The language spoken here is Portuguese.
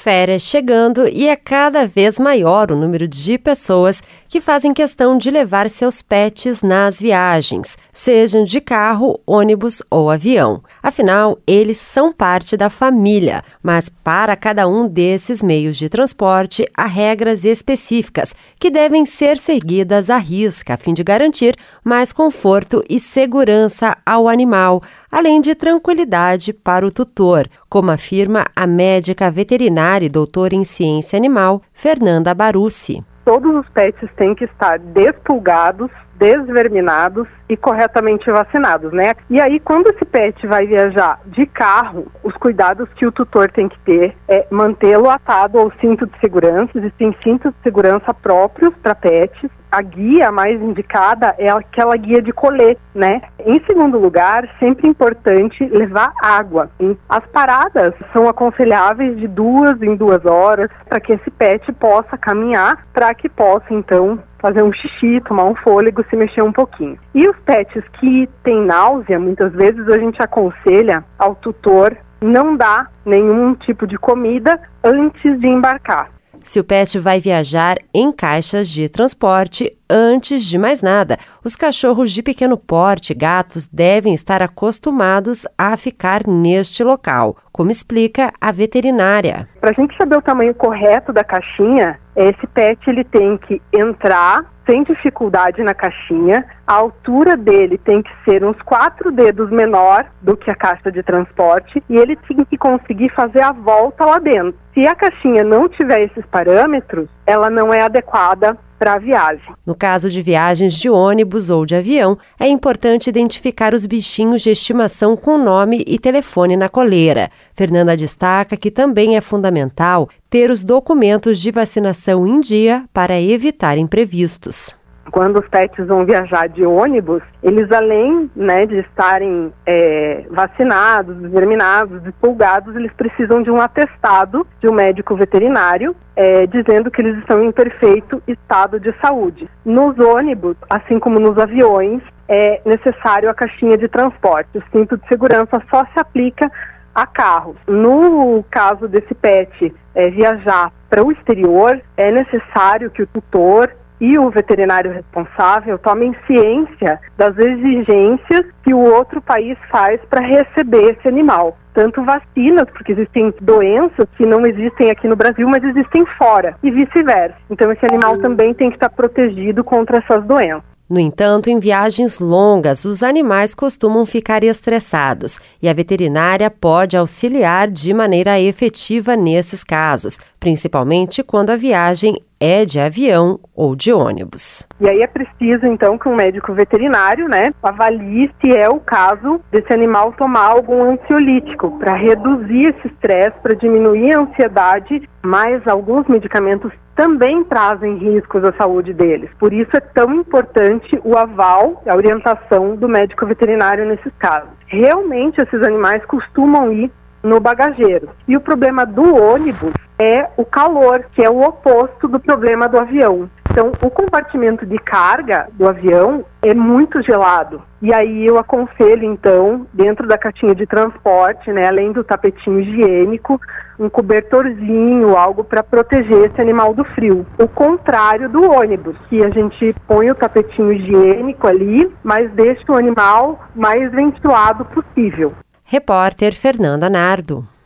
férias chegando e é cada vez maior o número de pessoas que fazem questão de levar seus pets nas viagens, sejam de carro, ônibus ou avião. Afinal, eles são parte da família, mas para cada um desses meios de transporte há regras específicas que devem ser seguidas à risca a fim de garantir mais conforto e segurança ao animal, além de tranquilidade para o tutor, como afirma a médica veterinária e doutora em ciência animal, Fernanda Barussi. Todos os pets têm que estar despulgados, desverminados e corretamente vacinados, né? E aí, quando esse pet vai viajar de carro, os cuidados que o tutor tem que ter é mantê-lo atado ao cinto de segurança. Existem cintos de segurança próprios para pets. A guia mais indicada é aquela guia de colete, né? Em segundo lugar, sempre importante levar água. As paradas são aconselháveis de 2 em 2 horas para que esse pet possa caminhar, para que possa, então, fazer um xixi, tomar um fôlego, se mexer um pouquinho. E os pets que têm náusea, muitas vezes a gente aconselha ao tutor não dar nenhum tipo de comida antes de embarcar. Se o pet vai viajar em caixas de transporte, antes de mais nada, os cachorros de pequeno porte, gatos, devem estar acostumados a ficar neste local, como explica a veterinária. Para a gente saber o tamanho correto da caixinha, esse pet ele tem que entrar sem dificuldade na caixinha, a altura dele tem que ser uns 4 dedos menor do que a caixa de transporte e ele tem que conseguir fazer a volta lá dentro. Se a caixinha não tiver esses parâmetros, ela não é adequada para a viagem. No caso de viagens de ônibus ou de avião, é importante identificar os bichinhos de estimação com nome e telefone na coleira. Fernanda destaca que também é fundamental ter os documentos de vacinação em dia para evitar imprevistos. Quando os pets vão viajar de ônibus, eles além, de estarem vacinados, desverminados, despulgados, eles precisam de um atestado de um médico veterinário dizendo que eles estão em perfeito estado de saúde. Nos ônibus, assim como nos aviões, é necessário a caixinha de transporte. O cinto de segurança só se aplica a carros. No caso desse pet viajar para o exterior, é necessário que o tutor e o veterinário responsável tomem ciência das exigências que o outro país faz para receber esse animal. Tanto vacinas, porque existem doenças que não existem aqui no Brasil, mas existem fora, e vice-versa. Então esse animal também tem que estar protegido contra essas doenças. No entanto, em viagens longas, os animais costumam ficar estressados e a veterinária pode auxiliar de maneira efetiva nesses casos, principalmente quando a viagem é de avião ou de ônibus. E aí é preciso, então, que um médico veterinário, avalie se é o caso desse animal tomar algum ansiolítico para reduzir esse estresse, para diminuir a ansiedade, mas alguns medicamentos também trazem riscos à saúde deles. Por isso é tão importante o aval, a orientação do médico veterinário nesses casos. Realmente esses animais costumam ir no bagageiro. E o problema do ônibus é o calor, que é o oposto do problema do avião. Então, o compartimento de carga do avião é muito gelado. E aí eu aconselho, então, dentro da caixinha de transporte, além do tapetinho higiênico, um cobertorzinho, algo para proteger esse animal do frio. O contrário do ônibus, que a gente põe o tapetinho higiênico ali, mas deixa o animal mais ventilado possível. Repórter Fernanda Nardo.